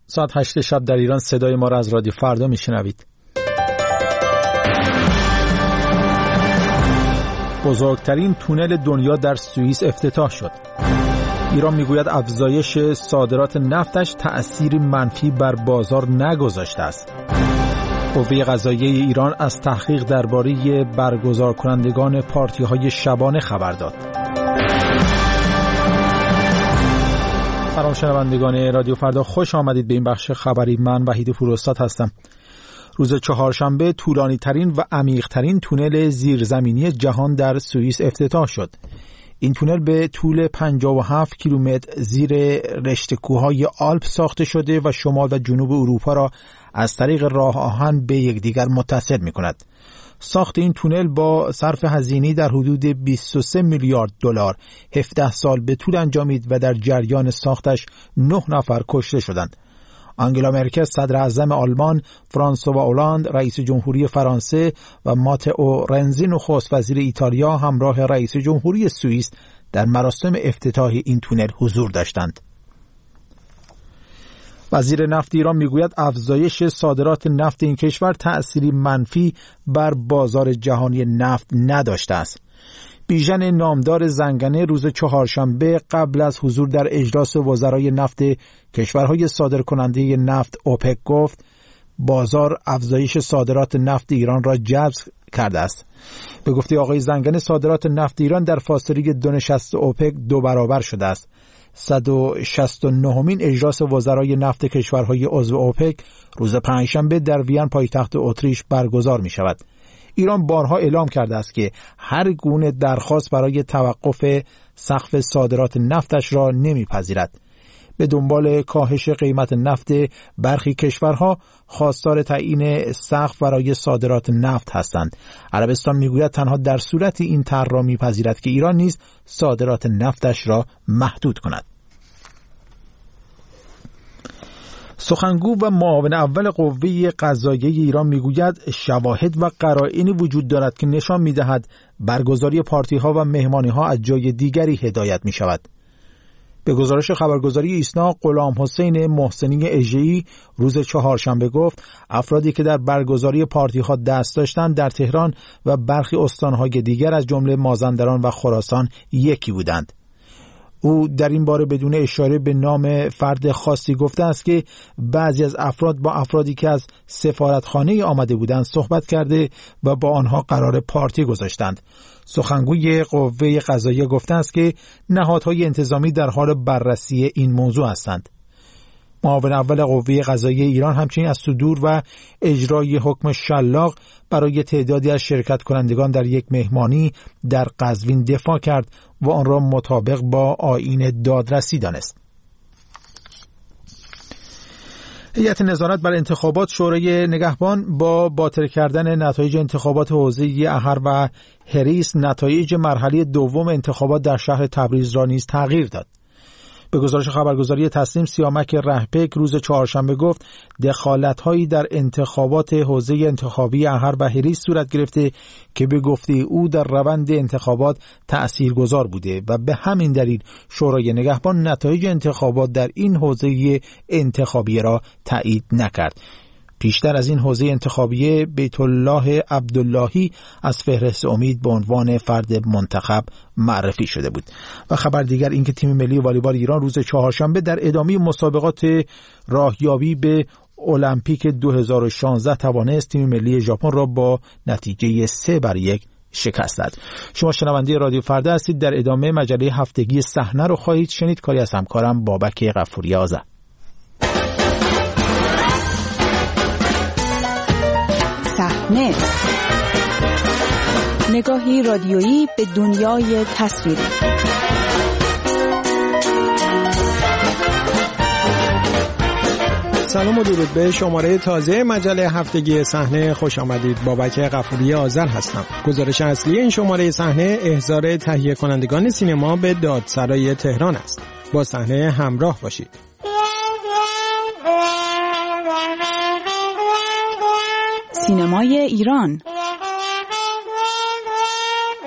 ساعت 8 شب در ایران صدای ما را از رادیو فردا میشنوید. بزرگترین تونل دنیا در سوئیس افتتاح شد. ایران میگوید افزایش صادرات نفتش تأثیری منفی بر بازار نگذاشته است. قوه قضاییه ایران از تحقیق درباره برگزار کنندگان پارتی‌های شبانه خبر داد. سلام شنوندگان رادیو فردا، خوش آمدید به این بخش خبری. من وحید پوراستاد هستم. روز چهارشنبه طولانی ترین و عمیق ترین تونل زیرزمینی جهان در سوئیس افتتاح شد. این تونل به طول 57 کیلومتر زیر رشته کوههای آلپ ساخته شده و شمال و جنوب اروپا را از طریق راه آهن به یکدیگر متصل می‌کند. ساخت این تونل با صرف هزینه‌ای در حدود 23 میلیارد دلار 17 سال به طول انجامید و در جریان ساختش 9 نفر کشته شدند. آنگلا مرکل صدر اعظم آلمان، فرانسوا هولند رئیس جمهوری فرانسه و ماتئو رنزی نخست وزیر ایتالیا همراه رئیس جمهوری سوئیس در مراسم افتتاح این تونل حضور داشتند. وزیر نفت ایران میگوید افزایش صادرات نفت این کشور تأثیری منفی بر بازار جهانی نفت نداشته است. بیژن نامدار زنگنه روز چهارشنبه قبل از حضور در اجلاس وزرای نفت کشورهای صادرکننده نفت اوپک گفت بازار افزایش صادرات نفت ایران را جذب کرده است. به گفته آقای زنگنه صادرات نفت ایران در فاصله دو نشست اوپک 2 برابر شده است. 169مین اجلاس وزرای نفت کشورهای عضو اوپک روز پنجشنبه در وین پایتخت اتریش برگزار می شود. ایران بارها اعلام کرده است که هر گونه درخواست برای توقف سقف صادرات نفتش را نمیپذیرد. به دنبال کاهش قیمت نفت برخی کشورها خواستار تعیین سقف برای صادرات نفت هستند. عربستان میگوید تنها در صورت این طرح را میپذیرد که ایران نیز صادرات نفتش را محدود کند. سخنگو و معاون اول قوه قضاییه ایران میگوید شواهد و قرائنی وجود دارد که نشان میدهد برگزاری پارتی‌ها و مهمانی‌ها از جای دیگری هدایت می‌شود. به گزارش خبرگزاری ایسنا، غلام حسین محسنی اژه‌ای روز چهارشنبه گفت افرادی که در برگزاری پارتی‌ها دست داشتند در تهران و برخی استان‌های دیگر از جمله مازندران و خراسان یکی بودند. او در این باره بدون اشاره به نام فرد خاصی گفته است که بعضی از افراد با افرادی که از سفارتخانه آمده بودند صحبت کرده و با آنها قرار پارتی گذاشتند. سخنگوی قوه قضاییه گفته است که نهادهای انتظامی در حال بررسی این موضوع هستند. معاون اول قوه قضاییه ایران همچنین از صدور و اجرای حکم شلاق برای تعدادی از شرکت کنندگان در یک مهمانی در قزوین دفاع کرد و آن را مطابق با آیین دادرسی دانست. هیئت نظارت بر انتخابات شورای نگهبان با باطل کردن نتایج انتخابات حوزه احر و هریس نتایج مرحله دوم انتخابات در شهر تبریز را نیز تغییر داد. به گزارش خبرگزاری تسنیم، سیامک رهپک روز چهارشنبه گفت دخالت‌هایی در انتخابات حوزه انتخابی احر و هریس صورت گرفته که به گفته او در روند انتخابات تأثیرگذار بوده و به همین دلیل شورای نگهبان نتایج انتخابات در این حوزه انتخابی را تایید نکرد. پیشتر از این حوزه انتخابیه بیت الله عبداللهی از فهرست امید به عنوان فرد منتخب معرفی شده بود. و خبر دیگر این که تیم ملی والیبال ایران روز چهارشنبه در ادامه مسابقات راهیابی به المپیک 2016 توانست تیم ملی ژاپن را با نتیجه 3-1 شکست داد. شما شنونده رادیو فردا هستید. در ادامه مجله هفتگی صحنه رو خواهید شنید. کاری از همکارم بابک غفوری آذر. صحنه، نگاهی رادیویی به دنیای تصویری. سلام و درود به شماره تازه مجله هفتگی صحنه خوش آمدید. بابک غفوری آذر هستم. گزارش اصلی این شماره صحنه احضار تهیه کنندگان سینما به دادسرای تهران است. با صحنه همراه باشید. سینمای ایران.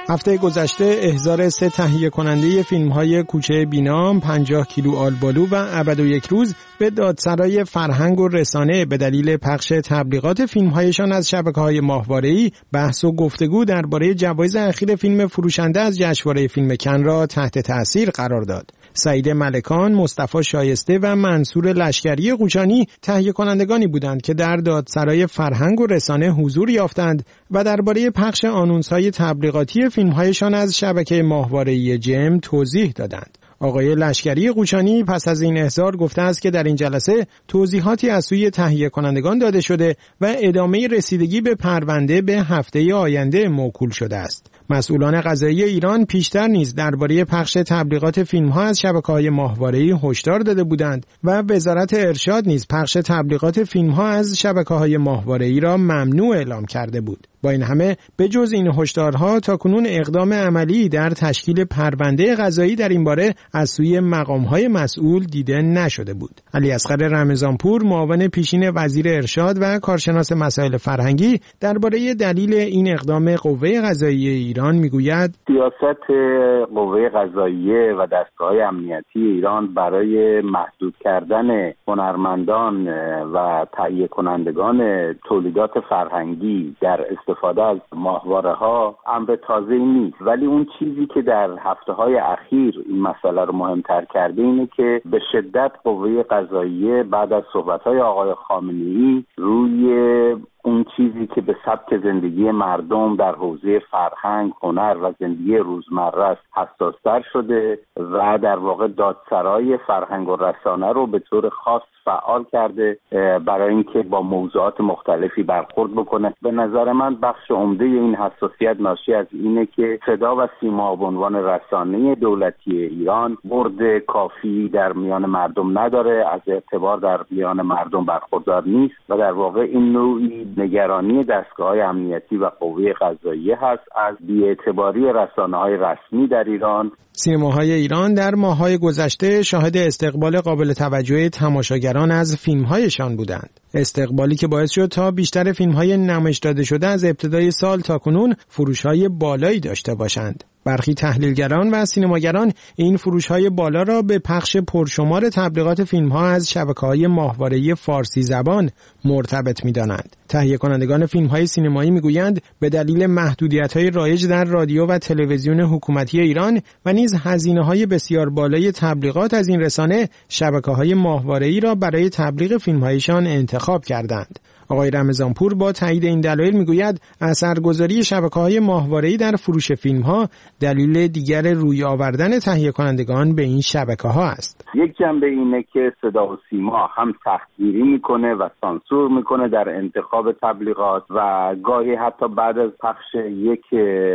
هفته گذشته احضار 3 تهیه کننده فیلم‌های کوچه بینام، 50 کیلو آلبالو و ابد و یک روز به دادسرای فرهنگ و رسانه به دلیل پخش تبلیغات فیلم‌هایشان از شبکه‌های ماهواره‌ای بحث و گفتگو درباره جوایز اخیر فیلم فروشنده از جشنواره فیلم کن را تحت تأثیر قرار داد. سعید ملکان، مصطفی شایسته و منصور لشکری قوچانی تهیه کنندگانی بودند که در دادسرای فرهنگ و رسانه حضور یافتند و درباره پخش آنونس‌های تبلیغاتی فیلم‌هایشان از شبکه ماهواره‌ای جم توضیح دادند. آقای لشکری قوچانی پس از این احضار گفته است که در این جلسه توضیحاتی از سوی تهیه کنندگان داده شده و ادامه رسیدگی به پرونده به هفته آینده موکول شده است. مسئولان قضایی ایران پیشتر نیز درباره پخش تبلیغات فیلم‌ها از شبکه‌های ماهواره‌ای هشدار داده بودند و وزارت ارشاد نیز پخش تبلیغات فیلم‌ها از شبکه‌های ماهواره‌ای را ممنوع اعلام کرده بود. با این همه به جز این هشدارها تاکنون اقدام عملی در تشکیل پرونده قضایی در این باره از سوی مقام‌های مسئول دیده نشده بود. علیاصغر رمضانپور، معاون پیشین وزیر ارشاد و کارشناس مسائل فرهنگی، درباره دلیل این اقدام قوه قضاییه ایران میگوید: سیاست قوه قضاییه و دستگاه‌های امنیتی ایران برای محدود کردن هنرمندان و تهیه کنندگان تولیدات فرهنگی در استفاده از ماهواره‌ها امر تازه‌ای نیست، ولی اون چیزی که در هفته‌های اخیر این مسئله رو مهمتر کرده اینه که به شدت قوه قضاییه بعد از صحبت‌های آقای خامنه‌ای روی اون چیزی که به سبک زندگی مردم در حوزه فرهنگ، هنر و زندگی روزمره است حساس‌تر شده و در واقع دادسرای فرهنگ و رسانه رو به طور خاص فعال کرده برای اینکه با موضوعات مختلفی برخورد بکنه. به نظر من بخش عمده این حساسیت ناشی از اینه که صدا و سیما به عنوان رسانه دولتی ایران برد کافی در میان مردم نداره، از اعتبار در میان مردم برخوردار نیست و در واقع این نوعی نگرانی دستگاه‌های امنیتی و قوه قضاییه هست از بی‌اعتباری رسانه‌های رسمی در ایران. سینماهای ایران در ماه‌های گذشته شاهد استقبال قابل توجه تماشاگران از فیلم‌هایشان بودند. استقبالی که باعث شد تا بیشتر فیلم‌های نمایش داده شده از ابتدای سال تا کنون فروش‌های بالایی داشته باشند. برخی تحلیلگران و سینماگران این فروش‌های بالا را به پخش پرشمار تبلیغات فیلم‌ها از شبکه‌های ماهواره‌ای فارسی زبان مرتبط می‌دانند. تهیه کنندگان فیلم‌های سینمایی می‌گویند به دلیل محدودیت‌های رایج در رادیو و تلویزیون حکومتی ایران و نیز هزینه‌های بسیار بالای تبلیغات از این رسانه، شبکه‌های ماهواره‌ای را برای تبلیغ فیلم‌هایشان انتخاب کردند. آقای رمضانپور با تایید این دلایل میگوید اثرگذاری شبکه‌های ماهواره‌ای در فروش فیلم‌ها دلیل دیگر روی آوردن تهیه کنندگان به این شبکه‌ها است. یک جنبه اینه که صدا و سیما هم سختگیری میکنه و سانسور میکنه در انتخاب تبلیغات و گاهی حتی بعد از پخش یک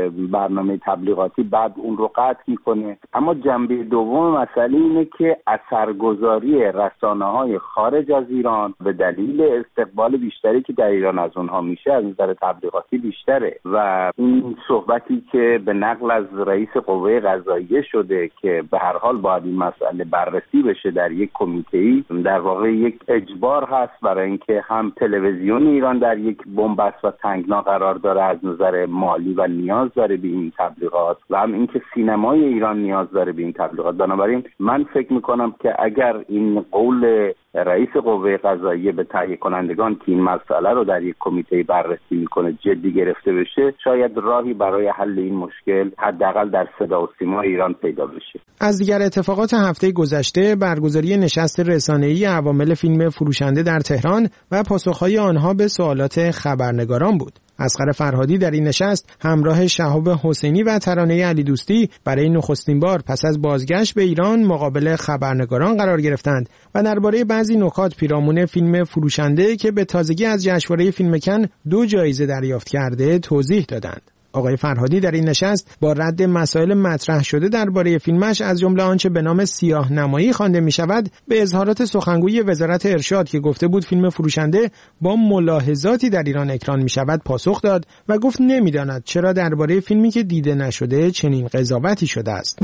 برنامه تبلیغاتی بعد اون رو قطع میکنه. اما جنبه دوم مسئله اینه که اثرگذاری رسانه‌های خارج از ایران به دلیل استقبال بیشتری که در ایران از اونها میشه از نظر تبلیغاتی بیشتره و این صحبتی که به نقل از رئیس قوه قضاییه شده که به هر حال باید این مسئله بررسی بشه در یک کمیته‌ای، در واقع یک اجبار هست برای اینکه هم تلویزیون ایران در یک بنبست و تنگنا قرار داره از نظر مالی و نیاز داره به این تبلیغات و هم اینکه سینمای ایران نیاز داره به این تبلیغات. بنابراین من فکر میکنم که اگر این قول رئیس قوه قضاییه به تهیه کنندگان که این مسئله رو در یک کمیته بررسی میکنه جدی گرفته بشه، شاید راهی برای حل این مشکل حداقل در صدا و سیما ایران پیدا بشه. از دیگر اتفاقات هفته گذشته برگزاری نشست رسانه‌ای عوامل فیلم فروشنده در تهران و پاسخهای آنها به سوالات خبرنگاران بود. اصغر فرهادی در این نشست همراه شهاب حسینی و ترانه علی دوستی برای نخستین بار پس از بازگشت به ایران مقابل خبرنگاران قرار گرفتند و درباره بعضی نکات پیرامون فیلم فروشنده که به تازگی از جشنواره فیلم کن 2 جایزه دریافت کرده توضیح دادند. آقای فرهادی در این نشست با رد مسائل مطرح شده درباره فیلمش از جمله آنچه به نام سیاه‌نمایی خوانده می‌شود به اظهارات سخنگوی وزارت ارشاد که گفته بود فیلم فروشنده با ملاحظاتی در ایران اکران می‌شود پاسخ داد و گفت نمی‌داند چرا درباره فیلمی که دیده نشده چنین قضاوتی شده است.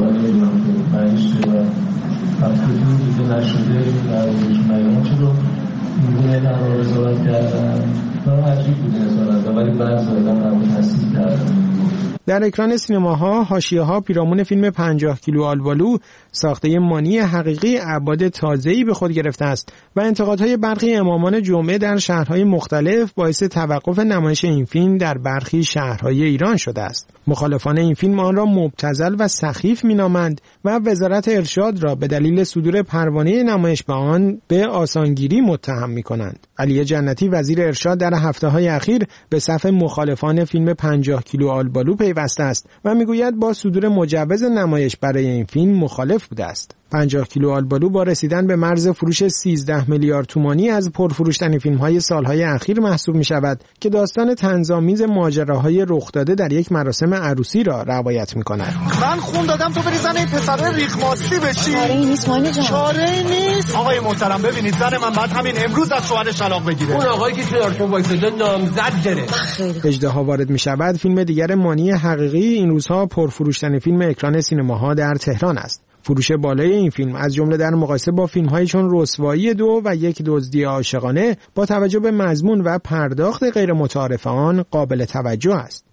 در اکران سینماها حاشیه‌ها پیرامون فیلم 50 کیلو آلبالو ساخته مانی حقیقی ابعاد تازه‌ای به خود گرفته است و انتقادهای برخی امامان جمعه در شهرهای مختلف باعث توقف نمایش این فیلم در برخی شهرهای ایران شده است. مخالفان این فیلم آن را مبتذل و سخیف می‌نامند و وزارت ارشاد را به دلیل صدور پروانه نمایش به آن به آسانگیری متهم می‌کنند. علی جنتی وزیر ارشاد در هفته‌های اخیر به صف مخالفان فیلم 50 کیلو آلبالو پیوسته است و میگوید با صدور مجوز نمایش برای این فیلم مخالف بوده است. 50 کیلو آلبالو با رسیدن به مرز فروش 13 میلیارد تومانی از پرفروش‌ترین فیلم‌های سال‌های اخیر محسوب می‌شود که داستان طنزآمیز ماجراهای رخ داده در یک مراسم عروسی را روایت می‌کند. من خون دادم تو بری زن این پسر ریخماستی بشی. چاره‌ای نیست مانی جان. چاره‌ای نیست. آقای محترم ببینید زن من بعد همین امروز از شوهرش طلاق بگیره. اون آقایی که کنارتون وایساده نامزد گرفت. اژدها وارد می‌شود فیلم دیگر مانی حقیقی این روزها پرفروش‌ترین فیلم اکران سینماها در تهران است. فروش بالای این فیلم از جمله در مقایسه با فیلم‌هایی چون رسوایی 2 و یک دزدی عاشقانه با توجه به مضمون و پرداخت غیر متعارف آن قابل توجه است.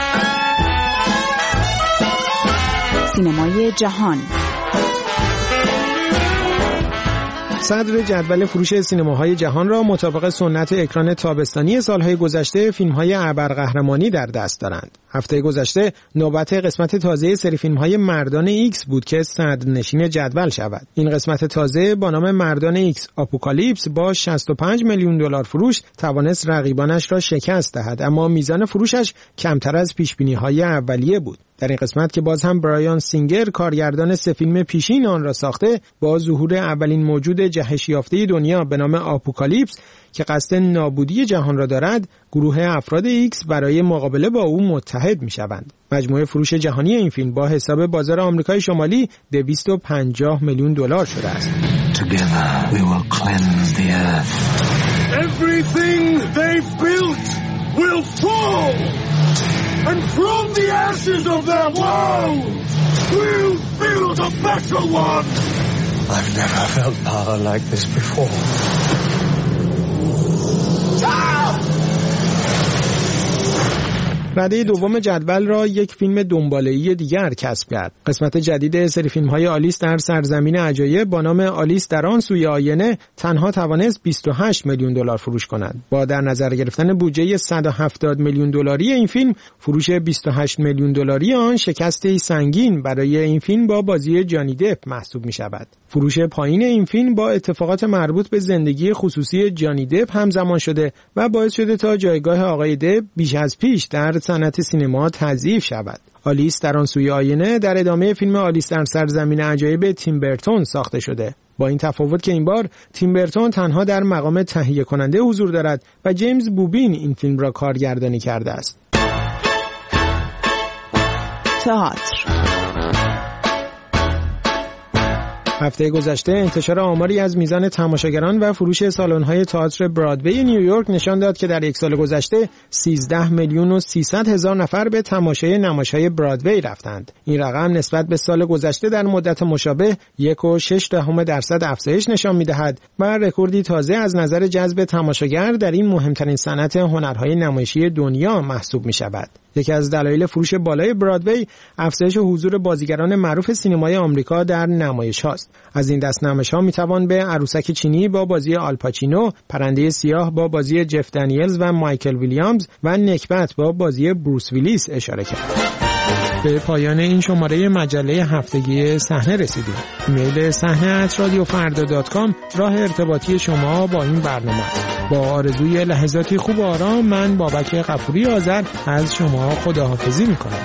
سینمای جهان. صدر جدول فروش سینماهای جهان را مطابق سنت اکران تابستانی سالهای گذشته فیلم‌های ابرقهرمانی در دست دارند. هفته گذشته نوبت قسمت تازه سری فیلم‌های مردان ایکس بود که صدرنشین جدول شود. این قسمت تازه با نام مردان ایکس آپوکالیپس با 65 میلیون دلار فروش توانست رقیبانش را شکست دهد، اما میزان فروشش کمتر از پیش‌بینی‌های اولیه بود. در این قسمت که باز هم برایان سینگر کارگردان 3 فیلم پیشین آن را ساخته، با ظهور اولین موجود جهش یافته دنیا به نام آپوکالیپس که قصد نابودی جهان را دارد، گروه افراد ایکس برای مقابله با او متحد می‌شوند. مجموع فروش جهانی این فیلم با حساب بازار آمریکای شمالی 250 میلیون دلار شده است. Together we will cleanse the earth. Everything they've built will fall. And from the ashes of their world, we'll build a better one. I've never felt power like this before. رده دوم جدول را یک فیلم دنباله‌ای دیگر کسب کرد. قسمت جدید سری فیلم‌های آلیس در سرزمین عجایب با نام آلیس در آن سوی آینه تنها توانست 28 میلیون دلار فروش کند. با در نظر گرفتن بودجه 170 میلیون دلاری این فیلم، فروش 28 میلیون دلاری آن شکستی سنگین برای این فیلم با بازی جانی دپ محسوب می‌شود. فروش پایین این فیلم با اتفاقات مربوط به زندگی خصوصی جانی دپ همزمان شده و باعث شده تا جایگاه آقای دپ بیش از پیش در صنعت سینما تضعیف شود. آلیس در آن سوی آینه در ادامه فیلم آلیس در سرزمین عجایب تیم برتون ساخته شده، با این تفاوت که این بار تیم برتون تنها در مقام تهیه کننده حضور دارد و جیمز بوبین این فیلم را کارگردانی کرده است. تئاتر. هفته گذشته انتشار آماری از میزان تماشاگران و فروش سالن‌های تئاتر برادوی نیویورک نشان داد که در یک سال گذشته 13 میلیون و 300 هزار نفر به تماشای نمایش‌های برادوی رفتند. این رقم نسبت به سال گذشته در مدت مشابه 1.6% افزایش نشان می‌دهد و رکوردی تازه از نظر جذب تماشاگر در این مهمترین صنعت هنرهای نمایشی دنیا محسوب می‌شود. یکی از دلایل فروش بالای برادوی افزایش حضور بازیگران معروف سینمای آمریکا در نمایش‌هاست. از این دست نمایش‌ها می‌توان به عروسک چینی با بازی آلپاچینو، پرنده سیاه با بازی جف دانیلز و مایکل ویلیامز و نکبت با بازی بروس ویلیس اشاره کرد. به پایان این شماره مجله هفتگی صحنه رسیدیم. ایمیل صحنه@radiofarda.com راه ارتباطی شما با این برنامه است. با آرزوی لحظاتی خوب و آرام، من بابک غفوری آذر از شما خداحافظی می‌کنم.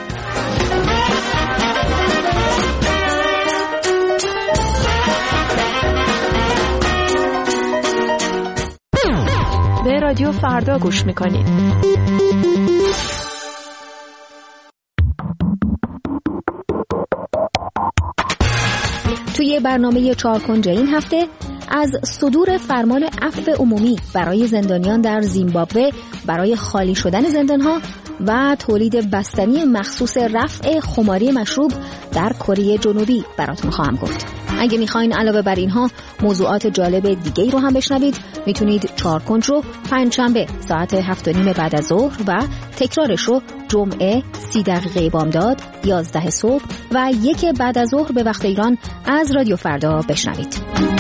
به رادیو فردا گوش می‌کنید. توی برنامه 4 کنج این هفته از صدور فرمان عفو عمومی برای زندانیان در زیمبابوه برای خالی شدن زندان‌ها و تولید بستنی مخصوص رفع خماری مشروب در کره جنوبی براتون خواهم گفت. اگه میخواین علاوه بر اینها موضوعات جالب دیگه‌ای رو هم بشنوید، میتونید چهارکنج رو پنجشنبه ساعت 7:30 بعد از ظهر و تکرارش رو جمعه 30 دقیقه بامداد 11 صبح و 1 بعد از ظهر به وقت ایران از رادیو فردا بشنوید.